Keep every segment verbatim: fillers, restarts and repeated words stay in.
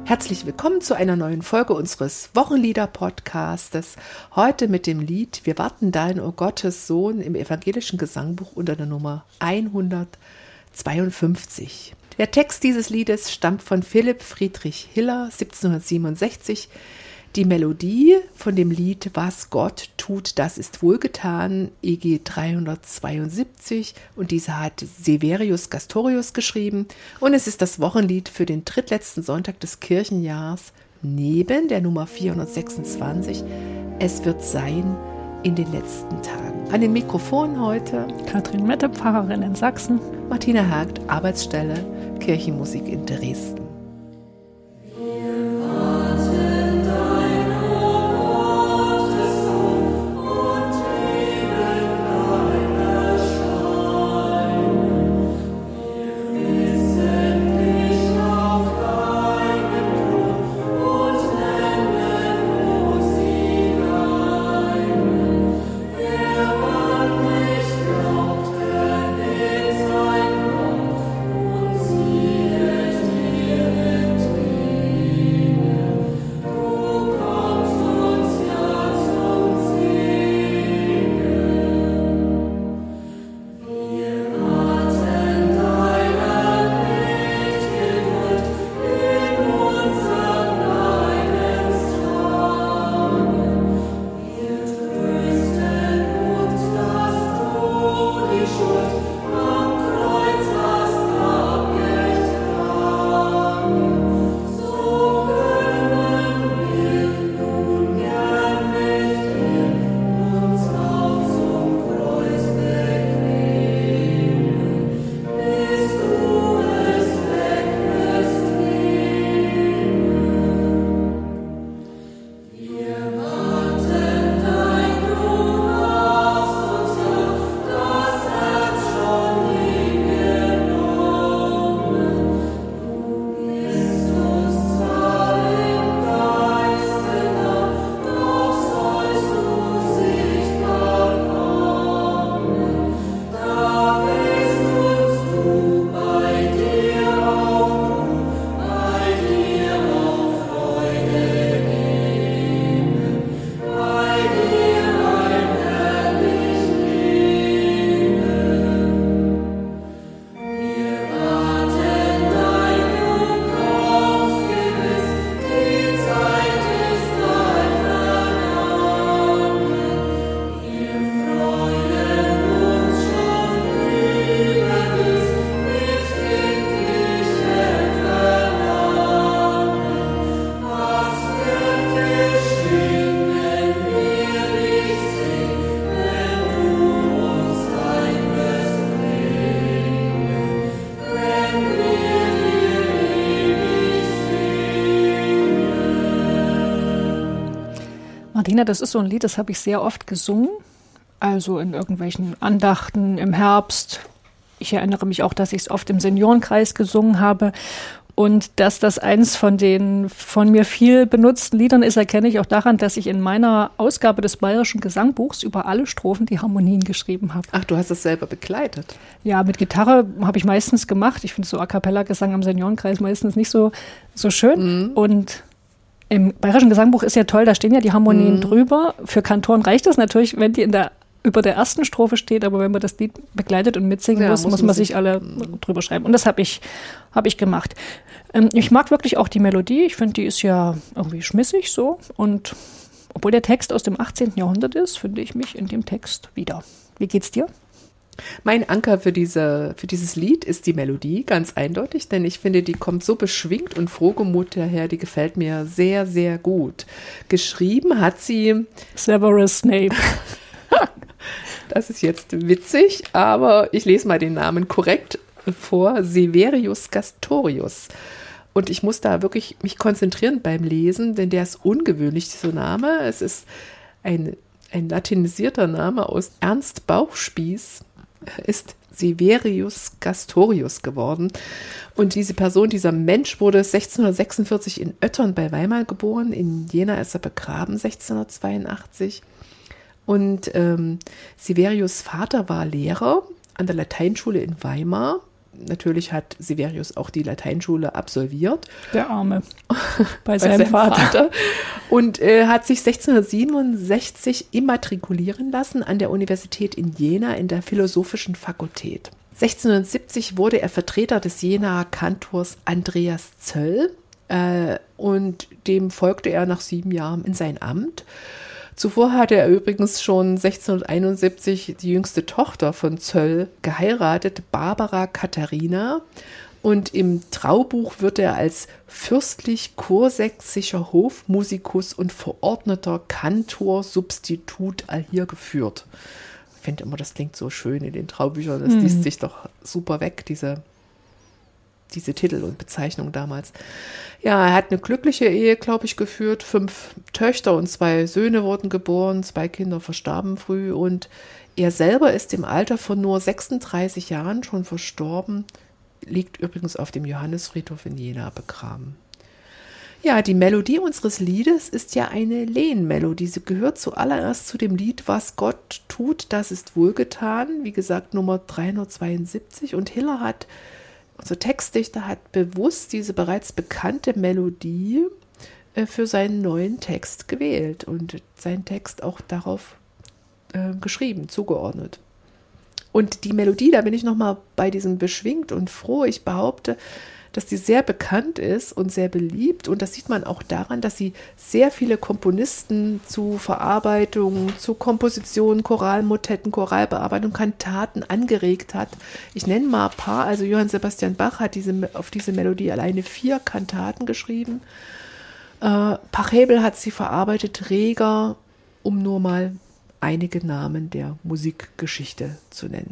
Herzlich willkommen zu einer neuen Folge unseres Wochenlieder-Podcastes. Heute mit dem Lied Wir warten dein, o Gottes Sohn im evangelischen Gesangbuch unter der Nummer hundertzweiundfünfzig. Der Text dieses Liedes stammt von Philipp Friedrich Hiller, siebzehnhundertsiebenundsechzig. Die Melodie von dem Lied Was Gott tut, das ist wohlgetan, E G dreihundertzweiundsiebzig, und diese hat Severius Castorius geschrieben, und es ist das Wochenlied für den drittletzten Sonntag des Kirchenjahrs neben der Nummer vierhundertsechsundzwanzig. Es wird sein in den letzten Tagen. An den Mikrofonen heute Katrin Mette, Pfarrerin in Sachsen. Martina Hagt, Arbeitsstelle Kirchenmusik in Dresden. Martina, das ist so ein Lied, das habe ich sehr oft gesungen, also in irgendwelchen Andachten im Herbst. Ich erinnere mich auch, dass ich es oft im Seniorenkreis gesungen habe. Und dass das eins von den von mir viel benutzten Liedern ist, erkenne ich auch daran, dass ich in meiner Ausgabe des Bayerischen Gesangbuchs über alle Strophen die Harmonien geschrieben habe. Ach, du hast es selber begleitet? Ja, mit Gitarre habe ich meistens gemacht. Ich finde so A-Cappella-Gesang am Seniorenkreis meistens nicht so, so schön. Mhm. Und im Bayerischen Gesangbuch ist ja toll, da stehen ja die Harmonien mhm. drüber. Für Kantoren reicht das natürlich, wenn die in der über der ersten Strophe steht, aber wenn man das Lied begleitet und mitsingen ja, muss, muss, muss man sich alle mhm. drüber schreiben. Und das habe ich, hab ich gemacht. Ähm, ich mag wirklich auch die Melodie. Ich finde, die ist ja irgendwie schmissig so. Und obwohl der Text aus dem achtzehnten Jahrhundert ist, finde ich mich in dem Text wieder. Wie geht's dir? Mein Anker für, diese, für dieses Lied ist die Melodie, ganz eindeutig, denn ich finde, die kommt so beschwingt und frohgemut daher, die gefällt mir sehr, sehr gut. Geschrieben hat sie Severus Snape. Das ist jetzt witzig, aber ich lese mal den Namen korrekt vor, Severius Castorius. Und ich muss da wirklich mich konzentrieren beim Lesen, denn der ist ungewöhnlich, dieser Name. Es ist ein, ein latinisierter Name aus Ernst Bauchspieß, ist Severius Castorius geworden. Und diese Person, dieser Mensch wurde sechzehnhundertsechsundvierzig in Öttern bei Weimar geboren. In Jena ist er begraben, sechzehnhundertzweiundachtzig. Und ähm, Severius' Vater war Lehrer an der Lateinschule in Weimar. natürlich hat Severius auch die Lateinschule absolviert. Der Arme. Bei, bei seinem, seinem Vater. Vater. Und äh, hat sich sechzehnhundertsiebenundsechzig immatrikulieren lassen an der Universität in Jena in der Philosophischen Fakultät. sechzehnhundertsiebzig wurde er Vertreter des Jenaer Kantors Andreas Zöll äh, und dem folgte er nach sieben Jahren in sein Amt. Zuvor hatte er übrigens schon sechzehnhunderteinundsiebzig die jüngste Tochter von Zöll geheiratet, Barbara Katharina. Und im Traubuch wird er als fürstlich kursächsischer Hofmusikus und verordneter Kantor-Substitut allhier geführt. Ich finde immer, das klingt so schön in den Traubüchern. Das hm. liest sich doch super weg, diese, diese Titel und Bezeichnungen damals. Ja, er hat eine glückliche Ehe, glaube ich, geführt. Fünf Töchter und zwei Söhne wurden geboren. Zwei Kinder verstarben früh. Und er selber ist im Alter von nur sechsunddreißig Jahren schon verstorben. Liegt übrigens auf dem Johannisfriedhof in Jena begraben. Ja, die Melodie unseres Liedes ist ja eine Lehnmelodie. Sie gehört zuallererst zu dem Lied Was Gott tut, das ist wohlgetan. Wie gesagt, Nummer dreihundertzweiundsiebzig. Und Hiller hat, unser Textdichter, hat bewusst diese bereits bekannte Melodie äh, für seinen neuen Text gewählt und seinen Text auch darauf äh, geschrieben, zugeordnet. Und die Melodie, da bin ich nochmal bei diesem beschwingt und froh. Ich behaupte, dass die sehr bekannt ist und sehr beliebt. Und das sieht man auch daran, dass sie sehr viele Komponisten zu Verarbeitung, zu Kompositionen, Choralmotetten, Choralbearbeitung, Kantaten angeregt hat. Ich nenne mal ein paar. Also Johann Sebastian Bach hat diese, auf diese Melodie alleine vier Kantaten geschrieben. Äh, Pachelbel hat sie verarbeitet, Reger, um nur mal einige Namen der Musikgeschichte zu nennen.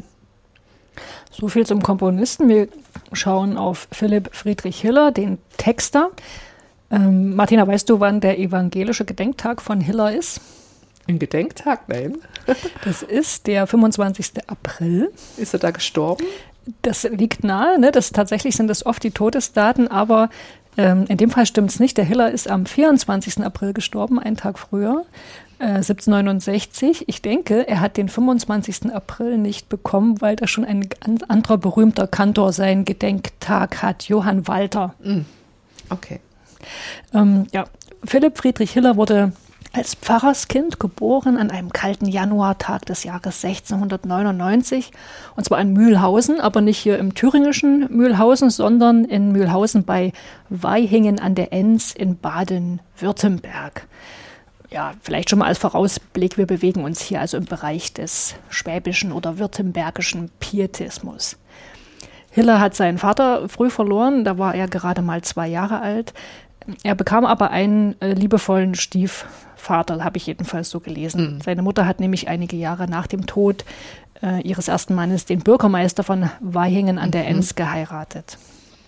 So viel zum Komponisten. Wir schauen auf Philipp Friedrich Hiller, den Texter. Ähm, Martina, weißt du, wann der evangelische Gedenktag von Hiller ist? Ein Gedenktag? Nein. Das ist der fünfundzwanzigsten April. Ist er da gestorben? Das liegt nahe. Ne? Das, tatsächlich sind das oft die Todesdaten, aber ähm, in dem Fall stimmt es nicht. Der Hiller ist am vierundzwanzigsten April gestorben, einen Tag früher. siebzehnhundertneunundsechzig. Ich denke, er hat den fünfundzwanzigsten April nicht bekommen, weil da schon ein ganz anderer berühmter Kantor seinen Gedenktag hat, Johann Walter. Okay. Ähm, ja, Philipp Friedrich Hiller wurde als Pfarrerskind geboren an einem kalten Januartag des Jahres sechzehnhundertneunundneunzig. Und zwar in Mühlhausen, aber nicht hier im thüringischen Mühlhausen, sondern in Mühlhausen bei Vaihingen an der Enns in Baden-Württemberg. Ja, vielleicht schon mal als Vorausblick, wir bewegen uns hier also im Bereich des schwäbischen oder württembergischen Pietismus. Hiller hat seinen Vater früh verloren, da war er gerade mal zwei Jahre alt. Er bekam aber einen äh, liebevollen Stiefvater, habe ich jedenfalls so gelesen. Mhm. Seine Mutter hat nämlich einige Jahre nach dem Tod äh, ihres ersten Mannes den Bürgermeister von Vaihingen an der mhm. Enns geheiratet.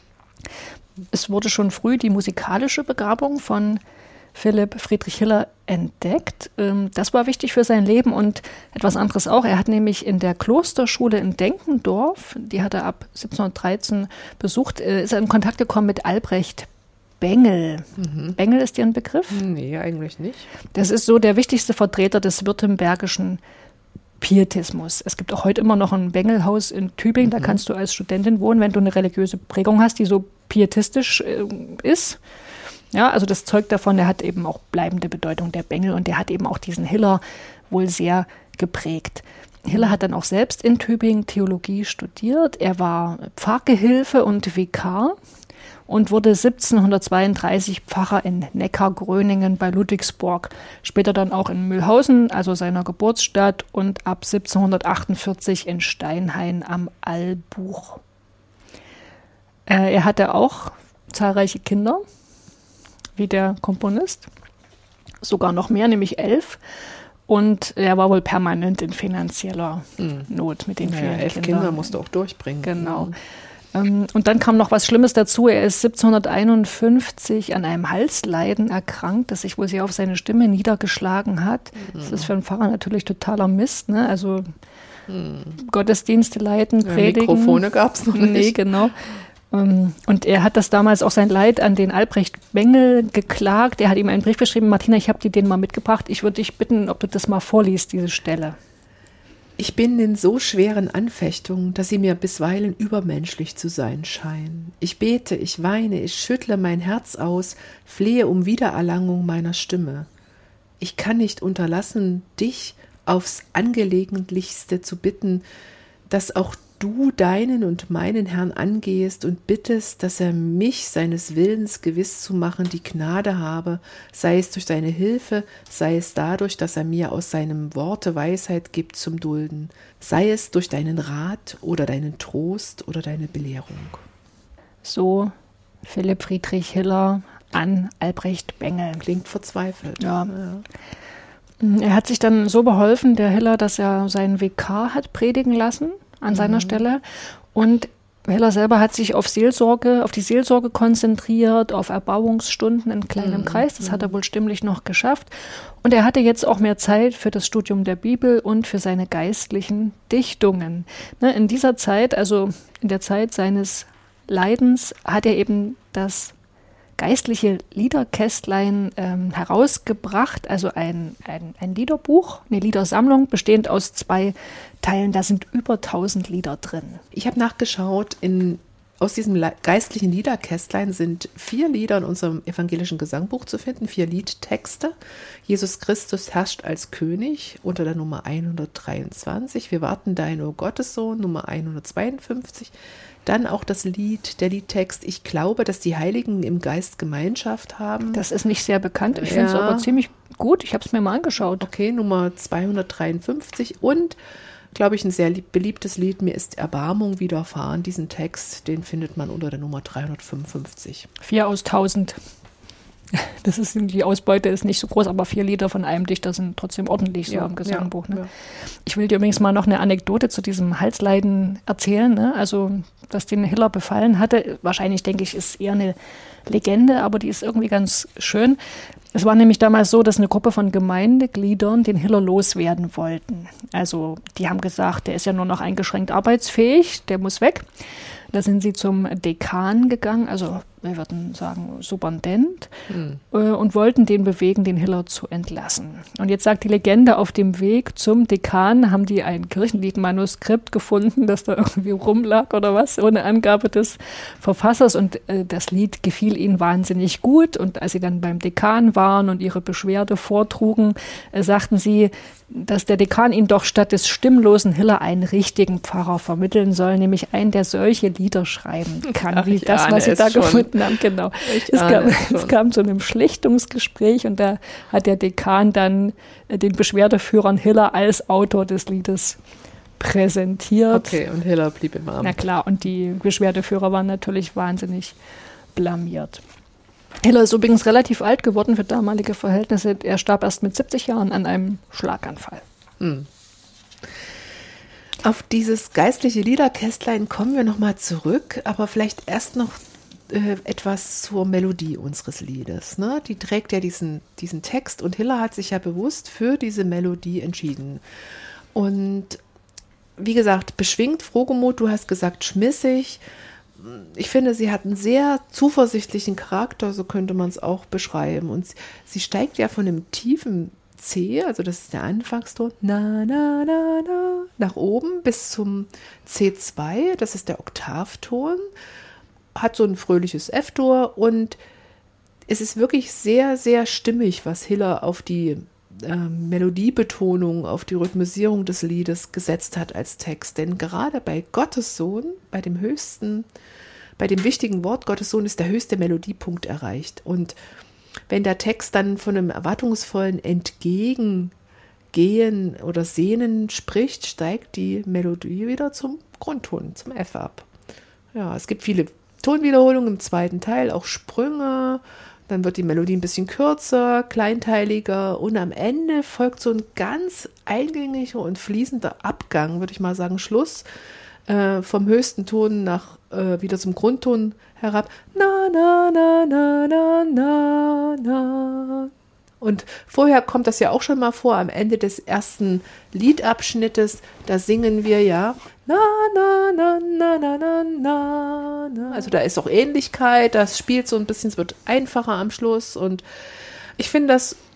Es wurde schon früh die musikalische Begabung von Philipp Friedrich Hiller entdeckt. Das war wichtig für sein Leben und etwas anderes auch. Er hat nämlich in der Klosterschule in Denkendorf, die hat er ab siebzehnhundertdreizehn besucht, ist er in Kontakt gekommen mit Albrecht Bengel. Mhm. Bengel ist dir ein Begriff? Nee, eigentlich nicht. Das ist so der wichtigste Vertreter des württembergischen Pietismus. Es gibt auch heute immer noch ein Bengelhaus in Tübingen, mhm. da kannst du als Studentin wohnen, wenn du eine religiöse Prägung hast, die so pietistisch äh, ist. Ja, also das zeugt davon, der hat eben auch bleibende Bedeutung, der Bengel, und der hat eben auch diesen Hiller wohl sehr geprägt. Hiller hat dann auch selbst in Tübingen Theologie studiert. Er war Pfarrgehilfe und Vikar und wurde siebzehnhundertzweiunddreißig Pfarrer in Neckargröningen bei Ludwigsburg. Später dann auch in Mühlhausen, also seiner Geburtsstadt, und ab siebzehnhundertachtundvierzig in Steinhain am Albuch. Äh, er hatte auch zahlreiche Kinder, wie der Komponist, sogar noch mehr, nämlich elf. Und er war wohl permanent in finanzieller mhm. Not mit den naja, vielen elf Kindern. Kinder musste auch durchbringen. Genau. Mhm. Und dann kam noch was Schlimmes dazu. Er ist siebzehnhunderteinundfünfzig an einem Halsleiden erkrankt, das sich wohl sehr auf seine Stimme niedergeschlagen hat. Mhm. Das ist für einen Pfarrer natürlich totaler Mist, ne? Also mhm. Gottesdienste leiten, ja, predigen. Mikrofone gab es noch nicht. Nee, genau. Und er hat das damals auch sein Leid an den Albrecht Bengel geklagt. Er hat ihm einen Brief geschrieben: Martina, ich habe dir den mal mitgebracht. Ich würde dich bitten, ob du das mal vorliest, diese Stelle. Ich bin in so schweren Anfechtungen, dass sie mir bisweilen übermenschlich zu sein scheinen. Ich bete, ich weine, ich schüttle mein Herz aus, flehe um Wiedererlangung meiner Stimme. Ich kann nicht unterlassen, dich aufs Angelegentlichste zu bitten, dass auch du deinen und meinen Herrn angehst und bittest, dass er mich seines Willens gewiss zu machen die Gnade habe, sei es durch seine Hilfe, sei es dadurch, dass er mir aus seinem Worte Weisheit gibt zum Dulden, sei es durch deinen Rat oder deinen Trost oder deine Belehrung. So Philipp Friedrich Hiller an Albrecht Bengel. Klingt verzweifelt. Ja. ja. Er hat sich dann so beholfen, der Hiller, dass er seinen Vikar hat predigen lassen an seiner mhm. Stelle. Und Hiller selber hat sich auf Seelsorge, auf die Seelsorge konzentriert, auf Erbauungsstunden in kleinem mhm. Kreis. Das hat er wohl stimmlich noch geschafft. Und er hatte jetzt auch mehr Zeit für das Studium der Bibel und für seine geistlichen Dichtungen. Ne, in dieser Zeit, also in der Zeit seines Leidens, hat er eben das geistliche Liederkästlein ähm, herausgebracht, also ein, ein, ein Liederbuch, eine Liedersammlung, bestehend aus zwei Teilen. Da sind über tausend Lieder drin. Ich habe nachgeschaut, in, aus diesem geistlichen Liederkästlein sind vier Lieder in unserem evangelischen Gesangbuch zu finden, vier Liedtexte. Jesus Christus herrscht als König unter der Nummer hundertdreiundzwanzig. Wir warten dein, o Gottessohn, Nummer hundertzweiundfünfzig. Dann auch das Lied, der Liedtext, ich glaube, dass die Heiligen im Geist Gemeinschaft haben. Das ist nicht sehr bekannt, ich ja. finde es aber ziemlich gut. Ich habe es mir mal angeschaut. Okay, Nummer zweihundertdreiundfünfzig und, glaube ich, ein sehr beliebtes Lied, mir ist Erbarmung widerfahren. Diesen Text, den findet man unter der Nummer dreihundertfünfundfünfzig. Vier aus tausend. Das ist, die Ausbeute ist nicht so groß, aber vier Lieder von einem Dichter sind trotzdem ordentlich so ja, im Gesangbuch. Ja, ne? ja. Ich will dir übrigens mal noch eine Anekdote zu diesem Halsleiden erzählen. Ne? Also, was den Hiller befallen hatte, wahrscheinlich, denke ich, ist eher eine Legende, aber die ist irgendwie ganz schön. Es war nämlich damals so, dass eine Gruppe von Gemeindegliedern den Hiller loswerden wollten. Also, die haben gesagt, der ist ja nur noch eingeschränkt arbeitsfähig, der muss weg. Da sind sie zum Dekan gegangen, also wir würden sagen Superintendent, mhm. äh, und wollten den bewegen, den Hiller zu entlassen. Und jetzt sagt die Legende, auf dem Weg zum Dekan haben die ein Kirchenliedmanuskript gefunden, das da irgendwie rumlag oder was, ohne Angabe des Verfassers. Und äh, das Lied gefiel ihnen wahnsinnig gut. Und als sie dann beim Dekan waren und ihre Beschwerde vortrugen, äh, sagten sie, dass der Dekan ihnen doch statt des stimmlosen Hiller einen richtigen Pfarrer vermitteln soll, nämlich einen, der solche Lieder schreiben kann, Ach, wie das, was sie da schon. gefunden haben. Genau. Es kam, es kam zu einem Schlichtungsgespräch und da hat der Dekan dann äh, den Beschwerdeführern Hiller als Autor des Liedes präsentiert. Okay, und Hiller blieb im Amt. Na klar, und die Beschwerdeführer waren natürlich wahnsinnig blamiert. Hiller ist übrigens relativ alt geworden für damalige Verhältnisse. Er starb erst mit siebzig Jahren an einem Schlaganfall. Hm. Auf dieses geistliche Liederkästlein kommen wir nochmal zurück, aber vielleicht erst noch äh, etwas zur Melodie unseres Liedes. Ne? Die trägt ja diesen, diesen Text und Hiller hat sich ja bewusst für diese Melodie entschieden. Und wie gesagt, beschwingt, frohgemut, du hast gesagt schmissig. Ich finde, sie hat einen sehr zuversichtlichen Charakter, so könnte man es auch beschreiben. Und sie steigt ja von einem tiefen C, also das ist der Anfangston, na, na, na, na, nach oben bis zum C zwei, das ist der Oktavton, hat so ein fröhliches F-Dur und es ist wirklich sehr, sehr stimmig, was Hiller auf die äh, Melodiebetonung, auf die Rhythmisierung des Liedes gesetzt hat als Text. Denn gerade bei Gottes Sohn, bei dem höchsten, bei dem wichtigen Wort Gottes Sohn ist der höchste Melodiepunkt erreicht. Und wenn der Text dann von einem erwartungsvollen Entgegengehen oder Sehnen spricht, steigt die Melodie wieder zum Grundton, zum F ab. Ja, es gibt viele Tonwiederholungen im zweiten Teil, auch Sprünge, dann wird die Melodie ein bisschen kürzer, kleinteiliger und am Ende folgt so ein ganz eingängiger und fließender Abgang, würde ich mal sagen, Schluss äh, vom höchsten Ton nach äh, wieder zum Grundton herab. Na, na, na, na, na, na, na. Und vorher kommt das ja auch schon mal vor, am Ende des ersten Liedabschnittes, da singen wir ja na, na, na, na, na, na, na, na. Also da ist auch Ähnlichkeit, das spielt so ein bisschen, es wird einfacher am Schluss und ich finde das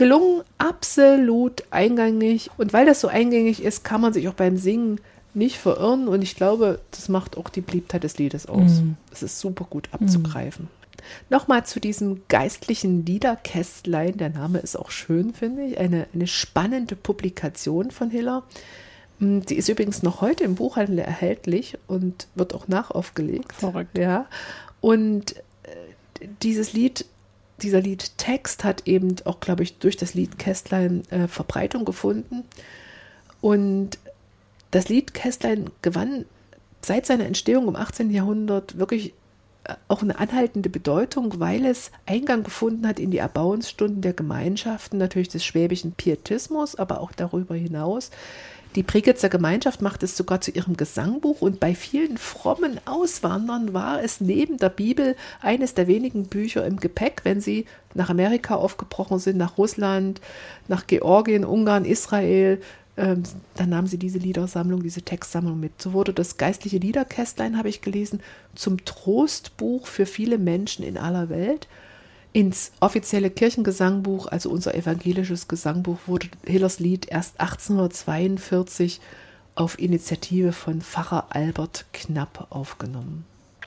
gelungen, absolut eingängig. Und weil das so eingängig ist, kann man sich auch beim Singen nicht verirren. Und ich glaube, das macht auch die Beliebtheit des Liedes aus. Mm. Es ist super gut abzugreifen. Mm. Nochmal zu diesem geistlichen Liederkästlein. Der Name ist auch schön, finde ich. Eine, eine spannende Publikation von Hiller. Die ist übrigens noch heute im Buchhandel erhältlich und wird auch nachaufgelegt. Verrückt. Ja. Und äh, dieses Lied, dieser Liedtext hat eben auch, glaube ich, durch das Lied Kästlein äh, Verbreitung gefunden. Und das Lied Kästlein gewann seit seiner Entstehung im achtzehnten Jahrhundert wirklich auch eine anhaltende Bedeutung, weil es Eingang gefunden hat in die Erbauungsstunden der Gemeinschaften, natürlich des schwäbischen Pietismus, aber auch darüber hinaus. Die Prignitzer Gemeinschaft macht es sogar zu ihrem Gesangbuch und bei vielen frommen Auswandern war es neben der Bibel eines der wenigen Bücher im Gepäck, wenn sie nach Amerika aufgebrochen sind, nach Russland, nach Georgien, Ungarn, Israel. Ähm, dann nahmen sie diese Liedersammlung, diese Textsammlung mit. So wurde das geistliche Liederkästlein, habe ich gelesen, zum Trostbuch für viele Menschen in aller Welt. Ins offizielle Kirchengesangbuch, also unser evangelisches Gesangbuch, wurde Hillers Lied erst achtzehnhundertzweiundvierzig auf Initiative von Pfarrer Albert Knapp aufgenommen.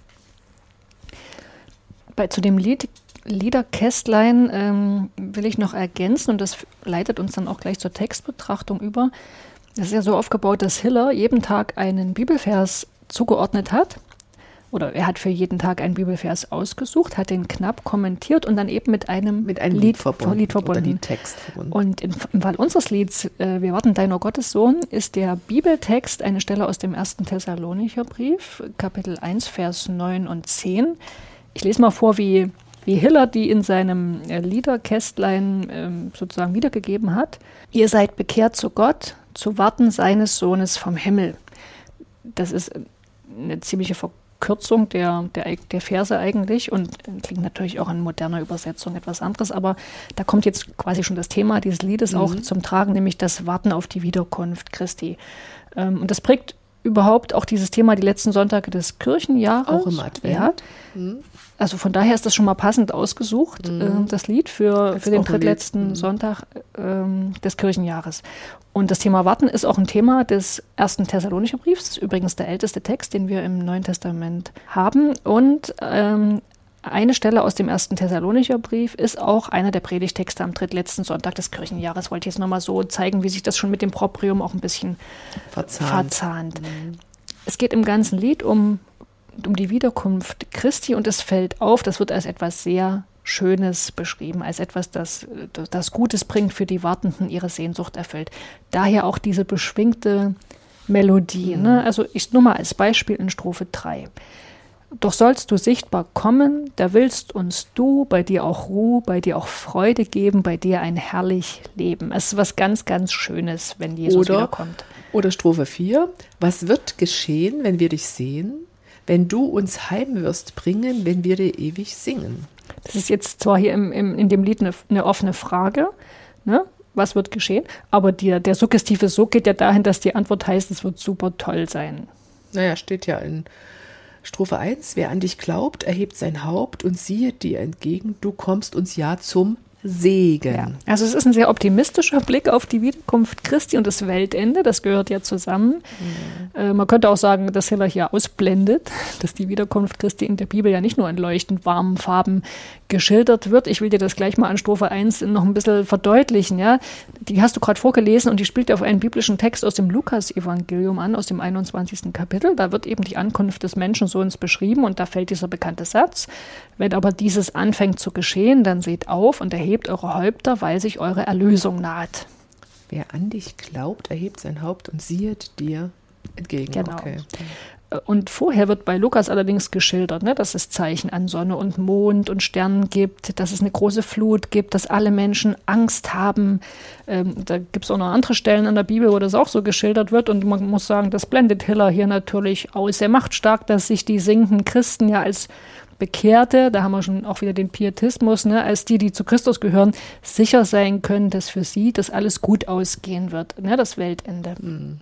Bei, zu dem Lied Liederkästlein ähm, will ich noch ergänzen, und das leitet uns dann auch gleich zur Textbetrachtung über. Das ist ja so aufgebaut, dass Hiller jeden Tag einen Bibelvers zugeordnet hat. Oder er hat für jeden Tag einen Bibelvers ausgesucht, hat den Knapp kommentiert und dann eben mit einem, mit einem Lied, Lied verbunden. Lied verbunden. Oder Liedtext verbunden. Und im, im Fall unseres Lieds, äh, Wir warten deiner Gottessohn, ist der Bibeltext eine Stelle aus dem ersten Thessalonicher Brief, Kapitel eins, Vers neun und zehn. Ich lese mal vor, wie, wie Hiller die in seinem äh, Liederkästlein äh, sozusagen wiedergegeben hat. Ihr seid bekehrt zu Gott, zu Warten seines Sohnes vom Himmel. Das ist eine ziemliche Verkürzung. Kürzung der, der, der Verse eigentlich und klingt natürlich auch in moderner Übersetzung etwas anderes, aber da kommt jetzt quasi schon das Thema dieses Liedes mhm. auch zum Tragen, nämlich das Warten auf die Wiederkunft Christi. Ähm, und das prägt überhaupt auch dieses Thema die letzten Sonntage des Kirchenjahres. Auch im Advent. Ja. Mhm. Also von daher ist das schon mal passend ausgesucht, mhm. äh, das Lied für, für den drittletzten mhm. Sonntag ähm, des Kirchenjahres. Und das Thema Warten ist auch ein Thema des ersten Thessalonicher Briefs. Das ist übrigens der älteste Text, den wir im Neuen Testament haben. Und ähm, eine Stelle aus dem ersten Thessalonicher Brief ist auch einer der Predigtexte am drittletzten Sonntag des Kirchenjahres. Wollte ich jetzt nochmal so zeigen, wie sich das schon mit dem Proprium auch ein bisschen verzahnt. verzahnt. Mhm. Es geht im ganzen Lied um, um die Wiederkunft Christi und es fällt auf, das wird als etwas sehr Schönes beschrieben, als etwas, das, das Gutes bringt für die Wartenden, ihre Sehnsucht erfüllt. Daher auch diese beschwingte Melodie. Mhm. Ne? Also ich nur mal als Beispiel in Strophe drei. Doch sollst du sichtbar kommen, da willst uns du, bei dir auch Ruhe, bei dir auch Freude geben, bei dir ein herrlich Leben. Es ist was ganz, ganz Schönes, wenn Jesus oder, wiederkommt. Oder Strophe vier. Was wird geschehen, wenn wir dich sehen, wenn du uns heim wirst bringen, wenn wir dir ewig singen? Das ist jetzt zwar hier im, im, in dem Lied eine, eine offene Frage, ne? Was wird geschehen, aber die, der suggestive Sog geht ja dahin, dass die Antwort heißt, es wird super toll sein. Naja, steht ja in Strophe eins, wer an dich glaubt, erhebt sein Haupt und siehet dir entgegen, du kommst uns ja zum Segen. Ja. Also es ist ein sehr optimistischer Blick auf die Wiederkunft Christi und das Weltende, das gehört ja zusammen. Mhm. Äh, man könnte auch sagen, dass Hiller hier ausblendet, dass die Wiederkunft Christi in der Bibel ja nicht nur in leuchtend warmen Farben geschildert wird. Ich will dir das gleich mal an Strophe eins noch ein bisschen verdeutlichen. Ja? Die hast du gerade vorgelesen und die spielt auf einen biblischen Text aus dem Lukas-Evangelium an, aus dem einundzwanzigsten Kapitel. Da wird eben die Ankunft des Menschensohns beschrieben und da fällt dieser bekannte Satz. Wenn aber dieses anfängt zu geschehen, dann seht auf und erhebt eure Häupter, weil sich eure Erlösung naht. Wer an dich glaubt, erhebt sein Haupt und siehet dir entgegen. Genau. Okay. Und vorher wird bei Lukas allerdings geschildert, ne, dass es Zeichen an Sonne und Mond und Sternen gibt, dass es eine große Flut gibt, dass alle Menschen Angst haben. Ähm, da gibt es auch noch andere Stellen in der Bibel, wo das auch so geschildert wird. Und man muss sagen, das blendet Hiller hier natürlich aus. Er macht stark, dass sich die singenden Christen ja als Bekehrte, da haben wir schon auch wieder den Pietismus, ne, als die, die zu Christus gehören, sicher sein können, dass für sie das alles gut ausgehen wird, ne, das Weltende. Mhm.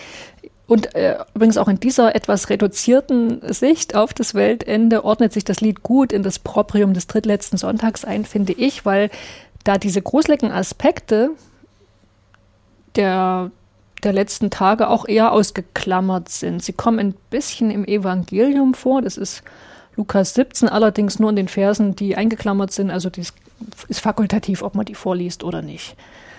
Und äh, übrigens auch in dieser etwas reduzierten Sicht auf das Weltende ordnet sich das Lied gut in das Proprium des drittletzten Sonntags ein, finde ich, weil da diese gruseligen Aspekte der, der letzten Tage auch eher ausgeklammert sind. Sie kommen ein bisschen im Evangelium vor, das ist Lukas siebzehn, allerdings nur in den Versen, die eingeklammert sind, also das ist fakultativ, ob man die vorliest oder nicht.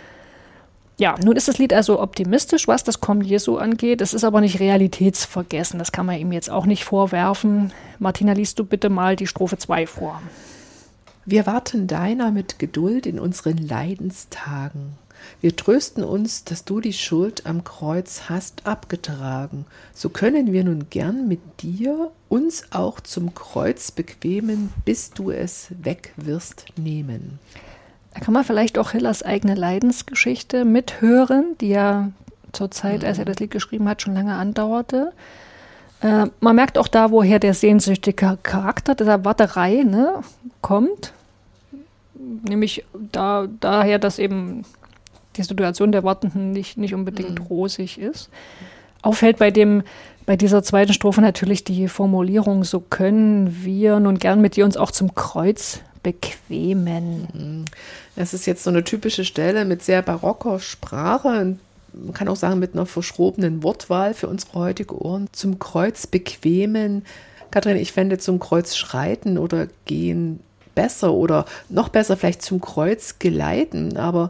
Ja, nun ist das Lied also optimistisch, was das Kommen Jesu angeht. Es ist aber nicht realitätsvergessen, das kann man ihm jetzt auch nicht vorwerfen. Martina, liest du bitte mal die Strophe zwei vor. Wir warten deiner mit Geduld in unseren Leidenstagen. Wir trösten uns, dass du die Schuld am Kreuz hast abgetragen. So können wir nun gern mit dir uns auch zum Kreuz bequemen, bis du es weg wirst nehmen. Da kann man vielleicht auch Hillers eigene Leidensgeschichte mithören, die ja zur Zeit, mhm. als er das Lied geschrieben hat, schon lange andauerte. Äh, man merkt auch da, woher der sehnsüchtige Charakter der Warterei ne, kommt. Nämlich da, daher, dass eben die Situation der Wartenden nicht, nicht unbedingt mhm. rosig ist. Auffällt bei dem, bei dieser zweiten Strophe natürlich die Formulierung, so können wir nun gern mit dir uns auch zum Kreuz bequemen. Das ist jetzt so eine typische Stelle mit sehr barocker Sprache. Man kann auch sagen, mit einer verschrobenen Wortwahl für unsere heutige Ohren. Zum Kreuz bequemen. Katrin, ich fände zum Kreuz schreiten oder gehen besser oder noch besser vielleicht zum Kreuz geleiten. Aber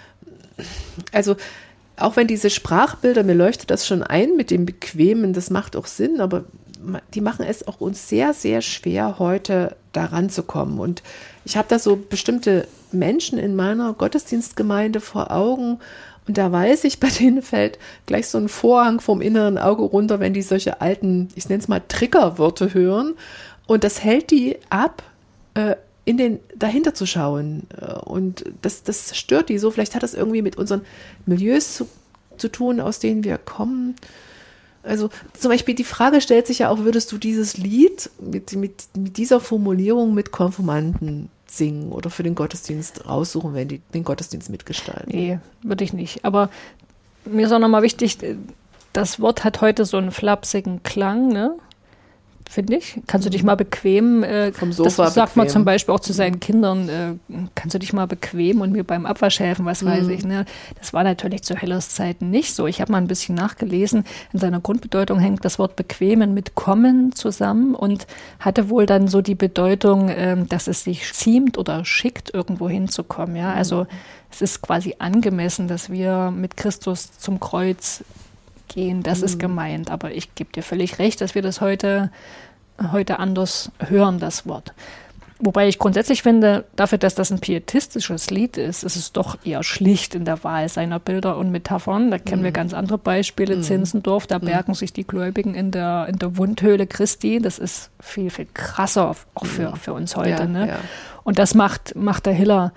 also auch wenn diese Sprachbilder, mir leuchtet das schon ein mit dem Bequemen, das macht auch Sinn, aber die machen es auch uns sehr, sehr schwer, heute daran zu kommen. Und ich habe da so bestimmte Menschen in meiner Gottesdienstgemeinde vor Augen und da weiß ich, bei denen fällt gleich so ein Vorhang vom inneren Auge runter, wenn die solche alten, ich nenne es mal Triggerwörter hören und das hält die ab, äh, in den dahinter zu schauen und das, das stört die so. Vielleicht hat das irgendwie mit unseren Milieus zu, zu tun, aus denen wir kommen. Also zum Beispiel die Frage stellt sich ja auch, würdest du dieses Lied mit, mit, mit dieser Formulierung mit Konfirmanden singen oder für den Gottesdienst raussuchen, wenn die den Gottesdienst mitgestalten? Nee, würde ich nicht. Aber mir ist auch nochmal wichtig, das Wort hat heute so einen flapsigen Klang, ne? Finde ich. Kannst du dich mal bequem, äh, vom Sofa das sagt bequem. Man zum Beispiel auch zu seinen Kindern, äh, kannst du dich mal bequem und mir beim Abwasch helfen, was mhm. weiß ich. Ne? Das war natürlich zu Hillers Zeiten nicht so. Ich habe mal ein bisschen nachgelesen, in seiner Grundbedeutung hängt das Wort bequemen mit kommen zusammen und hatte wohl dann so die Bedeutung, äh, dass es sich ziemt oder schickt, irgendwo hinzukommen. Ja? Also es ist quasi angemessen, dass wir mit Christus zum Kreuz gehen, das mhm. ist gemeint. Aber ich gebe dir völlig recht, dass wir das heute, heute anders hören, das Wort. Wobei ich grundsätzlich finde, dafür, dass das ein pietistisches Lied ist, ist es doch eher schlicht in der Wahl seiner Bilder und Metaphern. Da kennen mhm. wir ganz andere Beispiele. Mhm. Zinzendorf, da bergen mhm. sich die Gläubigen in der, in der Wundhöhle Christi. Das ist viel, viel krasser, auch für, mhm. für uns heute. Ja, ne? ja. Und das macht, macht der Hiller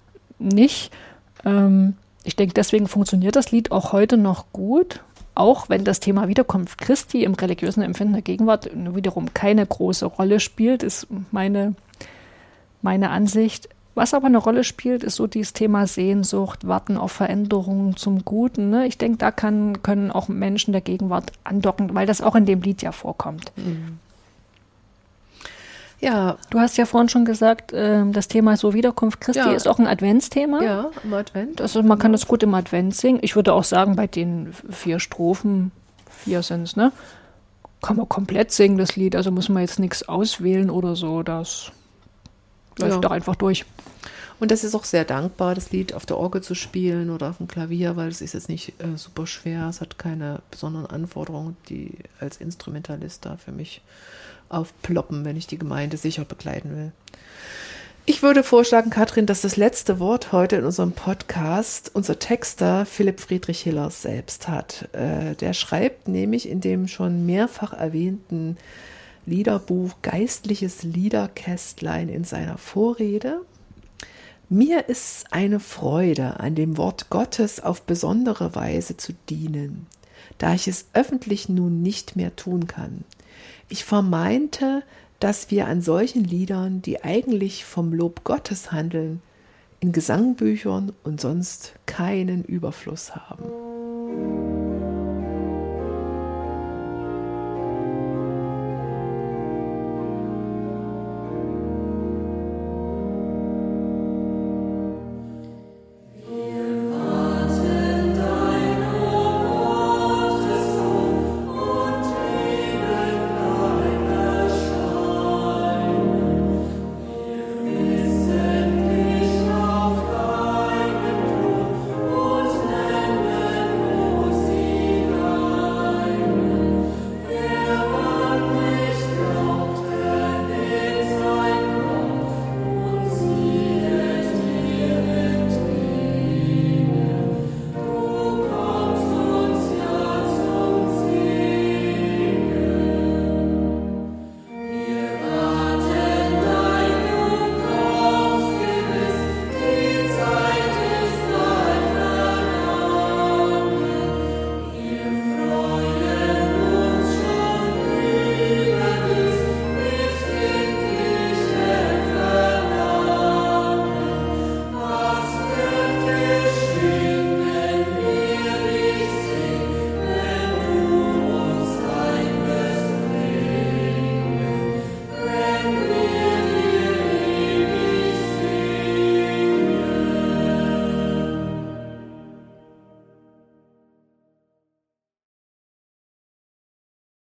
nicht. Ähm, ich denke, deswegen funktioniert das Lied auch heute noch gut. Auch wenn das Thema Wiederkunft Christi im religiösen Empfinden der Gegenwart wiederum keine große Rolle spielt, ist meine, meine Ansicht. Was aber eine Rolle spielt, ist so dieses Thema Sehnsucht, Warten auf Veränderungen zum Guten. Ne? Ich denke, da kann, können auch Menschen der Gegenwart andocken, weil das auch in dem Lied ja vorkommt. Mhm. Ja, du hast ja vorhin schon gesagt, äh, das Thema so Wiederkunft Christi ja. ist auch ein Adventsthema. Ja, im Advent. Also man kann das gut im Advent singen. Ich würde auch sagen, bei den vier Strophen, vier sind es, ne, kann man komplett singen, das Lied. Also muss man jetzt nichts auswählen oder so. Das läuft ja. doch einfach durch. Und das ist auch sehr dankbar, das Lied auf der Orgel zu spielen oder auf dem Klavier, weil es ist jetzt nicht äh, super schwer. Es hat keine besonderen Anforderungen, die als Instrumentalist da für mich aufploppen, wenn ich die Gemeinde sicher begleiten will. Ich würde vorschlagen, Katrin, dass das letzte Wort heute in unserem Podcast unser Texter Philipp Friedrich Hiller selbst hat. Äh, der schreibt nämlich in dem schon mehrfach erwähnten Liederbuch Geistliches Liederkästlein in seiner Vorrede: Mir ist eine Freude, an dem Wort Gottes auf besondere Weise zu dienen, da ich es öffentlich nun nicht mehr tun kann. Ich vermeinte, dass wir an solchen Liedern, die eigentlich vom Lob Gottes handeln, in Gesangbüchern und sonst keinen Überfluss haben.